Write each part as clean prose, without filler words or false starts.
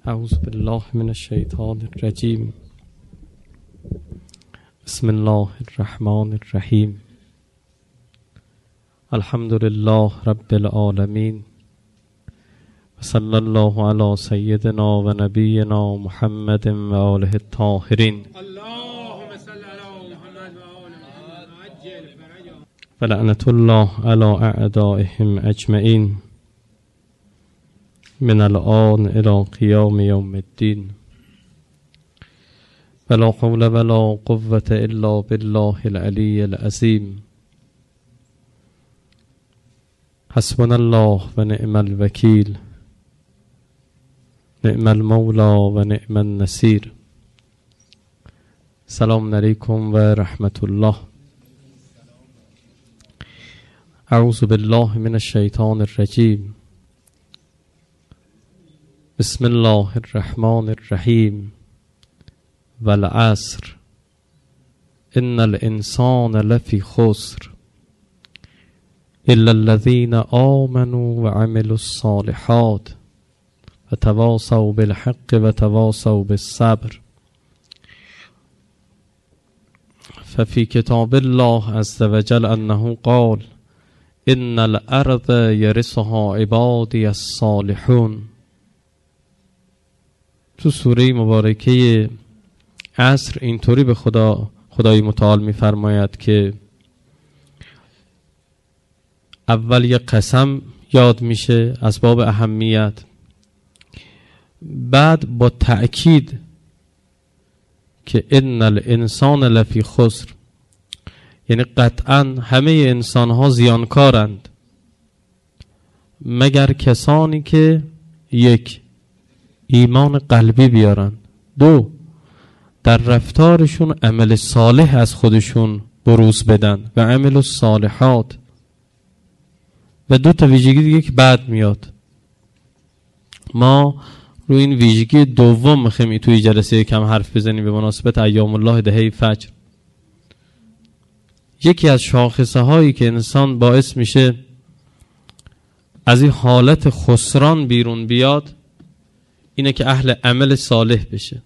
اعوذ بالله من الشیطان الرجیم. بسم الله الرحمن الرحیم. الحمد لله رب العالمین و صلی الله علی سیدنا و نبینا محمد و آله الطاهرین. اللهم صل علی محمد و آل محمد عجل فرجهم. و لعنة الله علی اعدائهم اجمعین من الآن الى قیام یوم الدین. ولا حول ولا قوة الا بالله العلی العظیم. حسبنا الله و نعم الوکیل، نعم المولا و نعم النصیر. سلام علیکم و رحمت الله. اعوذ بالله من الشیطان الرجیم. بسم الله الرحمن الرحیم. والعصر ان الانسان لفی خسر الا الذين آمنوا وعملوا الصالحات وتواصوا بالحق وتواصوا بالصبر. ففي كتاب الله عز وجل أنه قال إن الأرض يرثها عبادي الصالحون. تو سوره مبارکه عصر اینطوری به خدای متعال می‌فرماید که اول یک قسم یاد میشه از باب اهمیت، بعد با تأکید که ان الانسان لفی خسر، یعنی قطعا همه انسان ها زیانکارند مگر کسانی که یک ایمان قلبی بیارن، دو در رفتارشون عمل صالح از خودشون بروز بدن و عمل الصالحات، و دو تا ویژگی دیگه که بعد میاد. ما روی این ویژگی دوم میخوایم توی جلسه کم حرف بزنیم به مناسبت ایام الله دهه فجر. یکی از شاخصه هایی که انسان باعث میشه از این حالت خسران بیرون بیاد اینه که اهل عمل صالح بشه.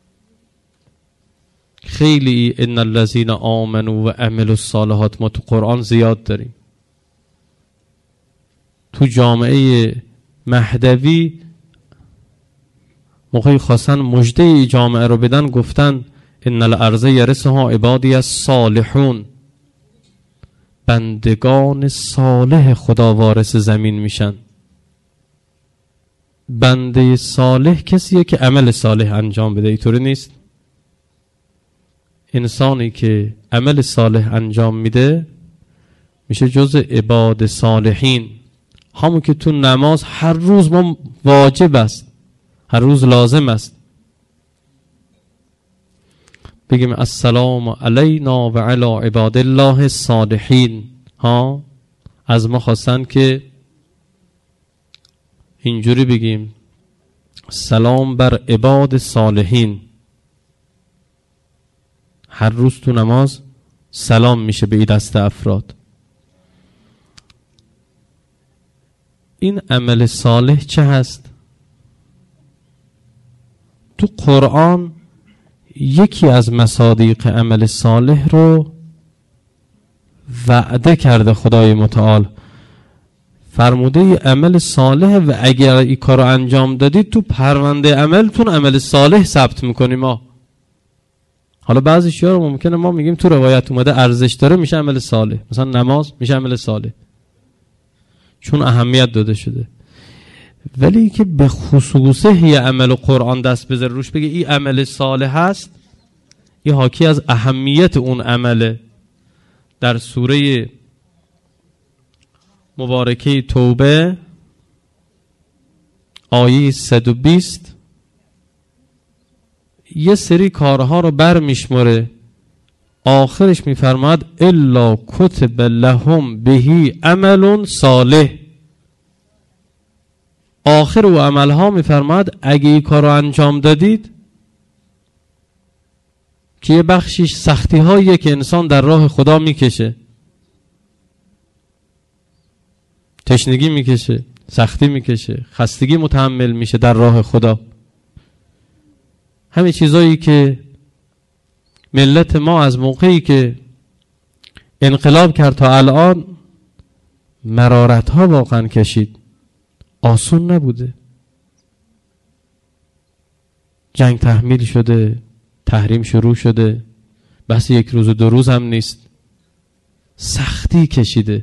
خیلی ان الذين آمنوا و عملوا الصالحات ما تو قرآن زیاد داریم. تو جامعه مهدوی موقعی خواستن مژده ای جامعه رو بدن گفتن ان الارض یرثها عبادی الصالحون، بندگان صالح خدا وارث زمین میشن. بنده صالح کسیه که عمل صالح انجام بده، اینطوری نیست. انسانی که عمل صالح انجام میده میشه جز عباد صالحین. همون که تو نماز هر روز ما واجب است، هر روز لازم است بگیم السلام علینا و علی عباد الله الصالحین. ها از ما خواستن که اینجوری بگیم سلام بر عباد صالحین. هر روز تو نماز سلام میشه به این دست افراد. این عمل صالح چه هست؟ تو قرآن یکی از مصادیق عمل صالح رو وعده کرده خدای متعال، فرموده عمل صالح و اگر این کار رو انجام دادید تو پرونده عملتون عمل صالح ثبت میکنیم ما. حالا بعضی شیعه رو ممکنه ما میگیم تو روایت اومده ارزش داره میشه عمل صالح، مثلا نماز میشه عمل صالح چون اهمیت داده شده، ولی که به خصوصه یه عمل قرآن دست بذاره روش بگه این عمل صالح هست، این حاکی از اهمیت اون عمله. در سوره مبارکه توبه آیه 120 یه سری کارها رو بر میشماره، آخرش میفرماد الا کتب لهم بهی عمل صالح. آخر و عملها میفرماد اگه این کار رو انجام دادید، که یه بخشیش سختی هاییه که انسان در راه خدا میکشه، تشنگی میکشه، سختی میکشه، خستگی متحمل میشه در راه خدا. همین چیزایی که ملت ما از موقعی که انقلاب کرد تا الان مرارت ها واقعا کشید. آسون نبوده. جنگ تحمیل شده، تحریم شروع شده، بس یک روز و 2 روز هم نیست، سختی کشیده.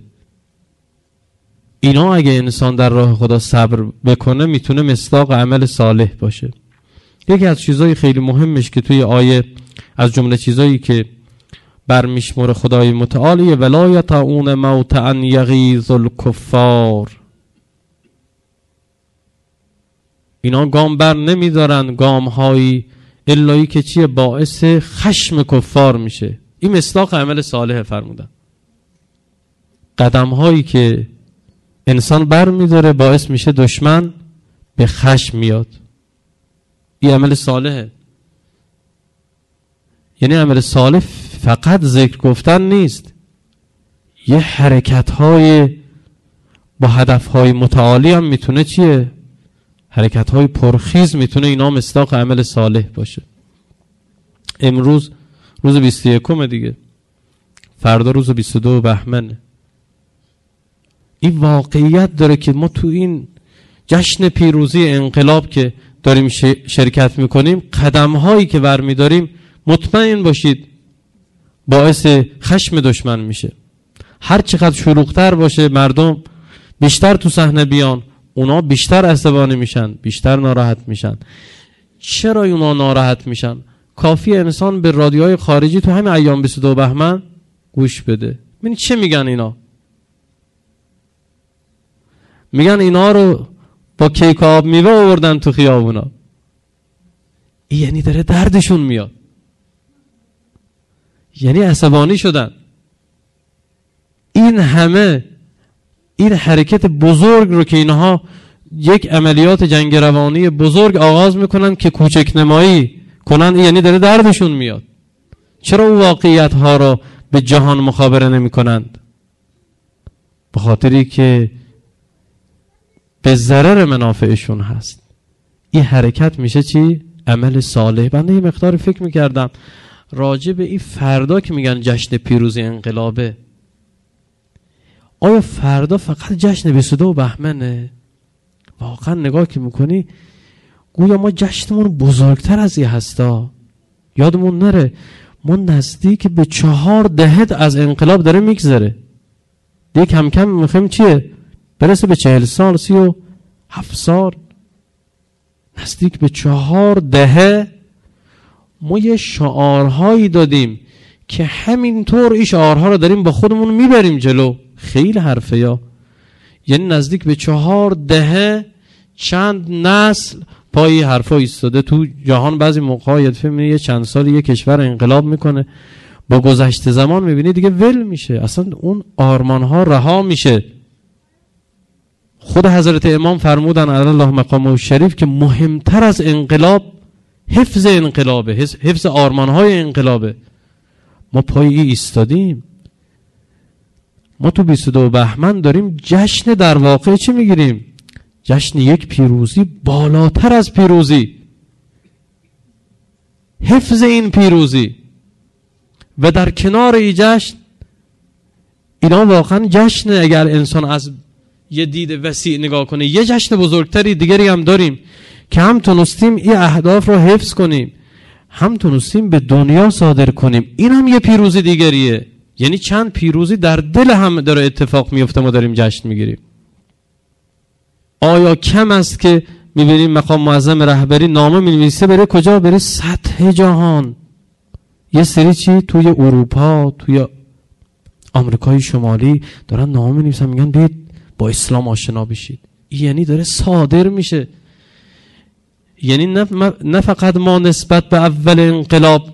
اینا اگه انسان در راه خدا صبر بکنه میتونه مصداق عمل صالح باشه. یکی از چیزای خیلی مهمش که توی آیه از جمله چیزایی که برمیشمره خدای متعالی ولا یطعون موطئا یغیظ الکفار، اینا گام بر نمیدارن گام هایی الایی که چیه باعث خشم کفار میشه. این مصداق عمل صالح فرمودن. قدم هایی که انسان بر میداره باعث میشه دشمن به خشم میاد. این عمل صالحه. یعنی عمل صالح فقط ذکر گفتن نیست، یه حرکت های با هدف های متعالی هم میتونه چیه؟ حرکت های پرخیز میتونه اینا مصداق عمل صالح باشه. امروز روز 21 دیگه، فردا روز 22 بهمنه. این واقعیت داره که ما تو این جشن پیروزی انقلاب که داریم شرکت میکنیم، قدم هایی که برمیداریم مطمئن باشید باعث خشم دشمن میشه. هر چقدر شلوغ‌تر باشه، مردم بیشتر تو صحنه بیان، اونا بیشتر عصبانی میشن، بیشتر ناراحت میشن. چرا اونا ناراحت میشن؟ کافی انسان به رادیوهای خارجی تو همین ایام 22 بهمن گوش بده. ببین چه میگن اینا. میگن اینا رو با کیک آب میوه آوردن تو خیابونا. یعنی داره دردشون میاد، یعنی عصبانی شدن. این همه این حرکت بزرگ رو که اینها یک عملیات جنگ روانی بزرگ آغاز میکنن که کوچک نمایی کنن، یعنی داره دردشون میاد. چرا اون واقعیت ها رو به جهان مخابره نمی کنند؟ به خاطری که به ضرر منافعشون هست. این حرکت میشه چی؟ عمل صالح. بنده یه مقدار فکر میکردم راجع به این فردا که میگن جشن پیروزی انقلابه، آیا فردا فقط جشن 22 بهمنه؟ واقعا نگاه که میکنی گویا ما جشنمون بزرگتر از این هستا. یادمون نره ما نزدیک به 4 دهه از انقلاب داره میگذره. دیگه کم کم میخوایم چیه؟ برسه به 40 سال، 37 سال، نزدیک به 4 دهه. ما یه شعارهایی دادیم که همینطور این شعارها رو داریم با خودمون میبریم جلو. خیلی حرفه یا یعنی نزدیک به 4 دهه چند نسل پای حرفا ایستاده تو جهان. بعضی موقعا یه چند سال یه کشور انقلاب میکنه، با گذشت زمان میبینی دیگه ول میشه، اصلا اون آرمانها رها میشه. خود حضرت امام فرمودن علی الله مقامه شریف که مهمتر از انقلاب حفظ انقلابه، حفظ آرمانهای انقلابه. ما پای ایستادیم. ما تو 22 بهمن داریم جشن در واقع چی میگیریم؟ جشن یک پیروزی بالاتر از پیروزی، حفظ این پیروزی. و در کنار این جشن، اینا واقعا جشن، اگر انسان از یه دید وسیع نگاه کنه، یه جشن بزرگتری دیگری هم داریم که هم تونستیم این اهداف رو حفظ کنیم، هم تونستیم به دنیا صادر کنیم. این هم یه پیروزی دیگریه. یعنی چند پیروزی در دل هم داره اتفاق میفته، ما داریم جشن میگیریم. آیا کم است که میبینیم مقام معظم رهبری نامه مینویسه بره کجا؟ بره سطح جهان. یه سری چی توی اروپا، توی آمریکای شمالی دارن نامه مینویسن، میگن بیاید با اسلام آشنا بشید. یعنی داره صادر میشه. یعنی نه فقط ما نسبت به اول انقلاب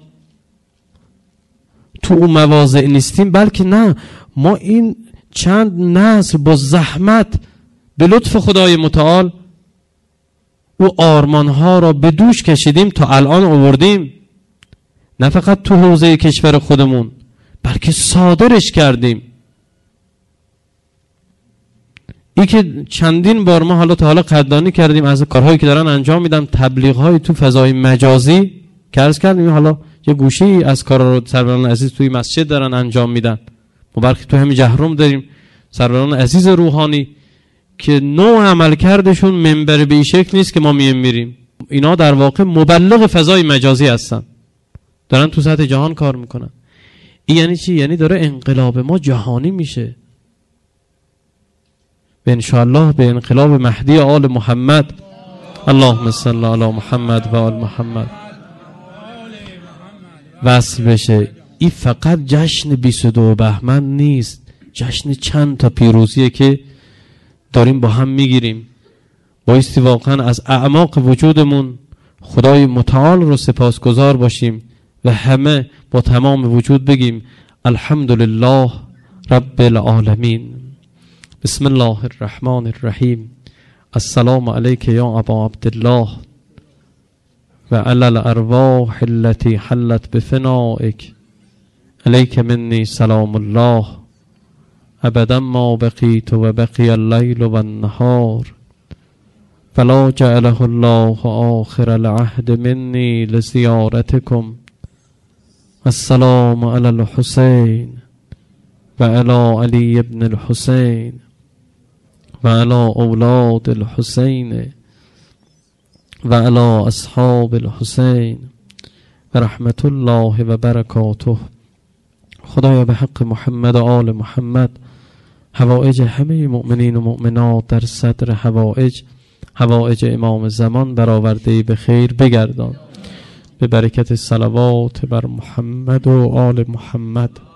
تو اون مواضع نیستیم، بلکه نه، ما این چند نسل با زحمت به لطف خدای متعال او آرمانها را به دوش کشیدیم تا الان آوردیم. نه فقط تو حوزه کشور خودمون، بلکه صادرش کردیم. این که چندین بار ما حالا تا حالا قدردانی کردیم از کارهایی که دارن انجام میدن، تبلیغ‌های تو فضای مجازی، که عرض کردیم حالا یه گوشه ای از کارا رو سروران عزیز توی مسجد دارن انجام میدن. ما برخی تو همین جهرم داریم سروران عزیز روحانی که نوع عملکردشون منبر به این شکل نیست که ما میریم. اینا در واقع مبلغ فضای مجازی هستن، دارن تو سطح جهان کار میکنن. این یعنی چی؟ یعنی داره انقلاب ما جهانی میشه و انشاءالله به انقلاب مهدی آل محمد، اللهم صل علی محمد و آل محمد، وصل بشه. این فقط جشن 22 بهمن نیست، جشن چند تا پیروزیه که داریم با هم میگیریم. بایستی واقعا از اعماق وجودمون خدای متعال رو سپاسگزار باشیم و همه با تمام وجود بگیم الحمدلله رب العالمین. بسم الله الرحمن الرحیم. السلام علیک یا ابا عبدالله و علی الارواح التي حلت بفنائک، علیک منی سلام الله ابدا ما بقیت و بقی اللیل و النهار فلا جعله الله آخر العهد منی لزیارتکم. السلام علی الحسین و علی علی ابن الحسین و علی اولاد الحسین و علی اصحاب الحسین و رحمت الله و برکاته. خدایا به حق محمد و آل محمد حوائج همه مؤمنین و مؤمنات در صدر حوائج امام زمان برآورده به خیر بگردان، به برکت صلوات بر محمد و آل محمد.